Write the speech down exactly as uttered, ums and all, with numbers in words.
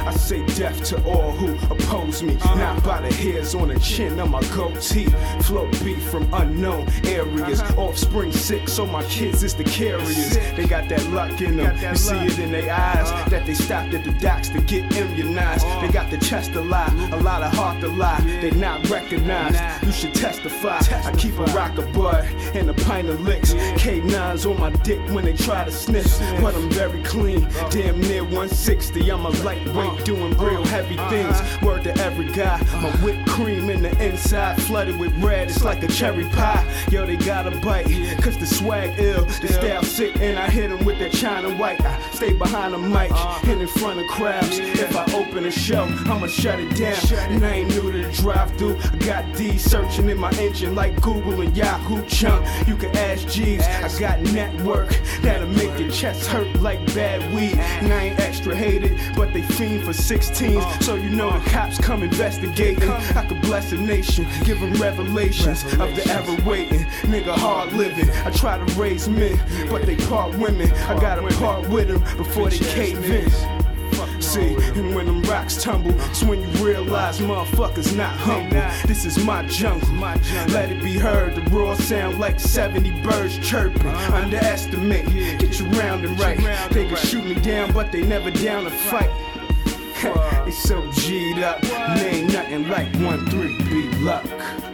I say death to all who oppose me. Not by the hairs on the chin of my goatee. Flow beat from unknown areas. Offspring sick, so my kids is the carriers. They got that luck in them. You see it in their eyes. That they stopped at the docks to get immunized. They got the chest to lie, a lot of heart to lie. They not recognized. You should testify. I keep a rock of bud and a pint of licks. K nines on my dick when they try to sniff. But I'm very clean, damn near one sixty. I'm a lightweight doing real heavy things. Word to every guy. My whipped cream in the inside flooded with red. It's like a cherry pie. Yo, they gotta bite, cause the swag ill, the style sick, and I hit them with that China white. I stay behind the mic and in front of crowds. If I open a show, I'ma shut it down. And I ain't new to the drive-thru. I got D searching in my engine like Google and Yahoo chunk. You can ask Jeeves, I got network that'll make your chest hurt like bad weed. And I ain't extra hated, but they fiend for sixteens, so you know the cops come investigating. I could bless a nation, give them revelations of the ever waiting. Nigga hard living, I try to raise men, but they part women. I gotta part with them before they cave in. See, and when them rocks tumble, it's when you realize motherfuckers not humble. This is my jungle, let it be heard. The roar sound like seventy birds chirping. Underestimate, get your rounding right. They can shoot me down, but they never down to fight. They so G'd up, and ain't nothing like one three B luck.